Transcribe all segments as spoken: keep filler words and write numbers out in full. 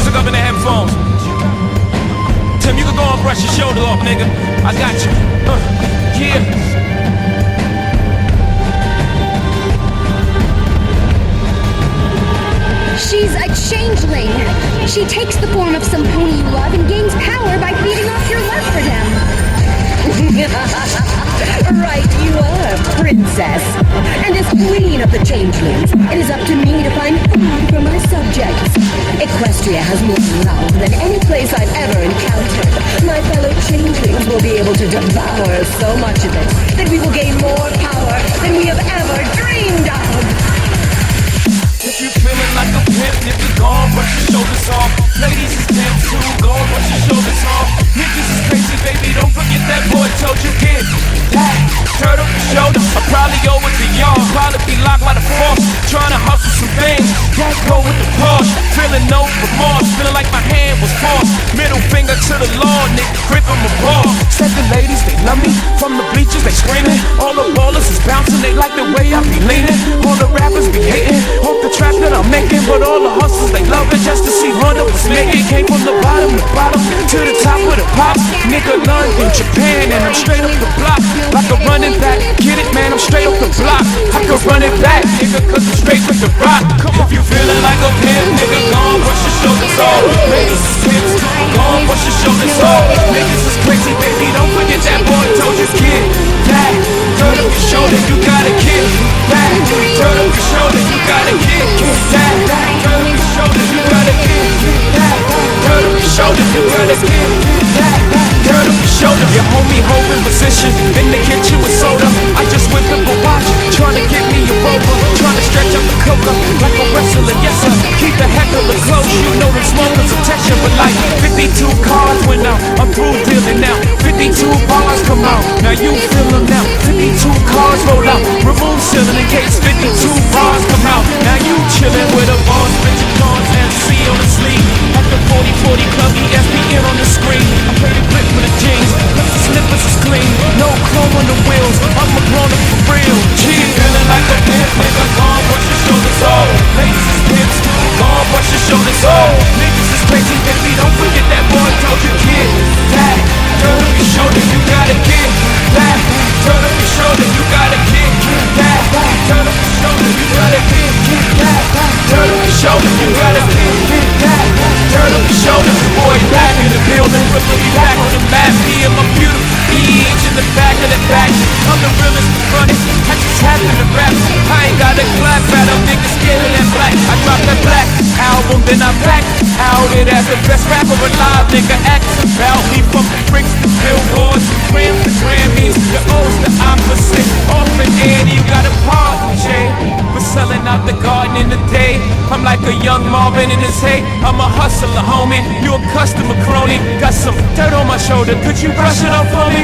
music up in the headphones. Tim, you can go and brush your shoulder off, nigga. I got you. Uh, yeah. She's a changeling. She takes the form of some pony you love and gains power by feeding off your love for them. Right, you are, princess. And as queen of the changelings, it is up to me to find food for my subjects. Equestria has more love than any place I've ever encountered. My fellow changelings will be able to devour so much of it that we will gain more power than we have ever dreamed of. If you feeling like a pimp, nigga, go on, brush your shoulders off. Ladies is pimp too, go on, brush your shoulders off. Niggas is crazy, baby, don't forget that boy told you get that. Turn up your shoulders, I probably owe it to y'all. Probably be locked by the force, trying to hustle some things. That go with the Porsche, feeling no remorse, feeling like my hand was forced. Middle finger to the law, nigga, grip on my ball. Said the ladies, they love me, from the bleachers, they screaming. All the ballers is bouncing, they like the way I be leaning. All the rappers be hating, hope the track that I'm making, but all the hustlers they love it just to see Honda was making. Came from the bottom, the bottom to the top with a pop. Nigga learned in Japan and I'm straight up the block. Like a running back, get it man, I'm straight up the block. I can run it back, nigga, cause I'm straight with the rock. If you feeling like a pimp, nigga, go on, brush your shoulders off. Ladies is pimps, go on, brush your shoulders off. Niggas is crazy, baby, don't forget that boy told you kid that. Turn up your shoulder, you gotta kick that. Turn up your shoulder, you gotta kick that. Turn up your shoulder, you gotta kick that. Turn up your shoulder, you gotta kick that. Turn up your shoulder, your homie holding position in the kitchen with soda. I just whipped up a watch, trying to get me a rover, trying to stretch up the coca like a wrestler. Yes sir, keep the heckler close. You know the smokers attention, but like fifty-two cars when I'm, I'm through dealing now. fifty-two bars come out, now you feel them now. fifty-two cars roll out, remove ceiling in case fifty-two bars come out. Now you chillin' with a boss, Richard Cons and C on the sleeve. At the forty forty club, E S P N on the screen. I play the clip with the jeans, cause the slippers is clean. No chrome on the wheels, I'm a grown up for real. She feeling like a pimp, nigga, go on, brush your shoulders off. Ladies is pimps, go on, brush your shoulders off. Niggas is crazy, baby, don't forget that boy told you kid that. Turn up your shoulder, you gotta get that. Turn up your shoulder, you gotta kick that. Turn up your shoulder, you gotta kick that. Turn up your shoulder, you gotta kick that. Turn up your shoulder, boy, back in the building. Really back on the map, me and my beautiful beach in the back of the back. I'm the realest running, I just happen to rap. I ain't got a clap at them niggas scared that black. I dropped that black album, then I back out it as the best rapper alive. Nigga act about me from the bricks to billboards, grams to Grammys. The O's the opposite, off and Annie, you got a party chain. We're selling out the garden in the day. I'm like a young Marvin in his hay. I'm a hustler, homie. You a customer crony. Got some dirt on my shoulder. Could you brush it off for me?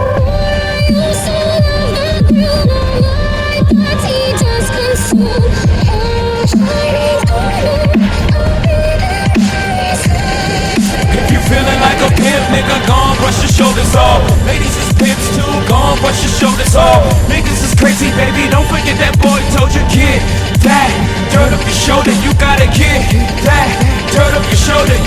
If you feeling like a pimp, nigga, go on, brush your shoulders off. Ladies is pimps too, go on, brush your shoulders off. Niggas is crazy, baby, don't forget that boy told you kid that. Turn up your shoulder, you gotta get that. Turn up your shoulder,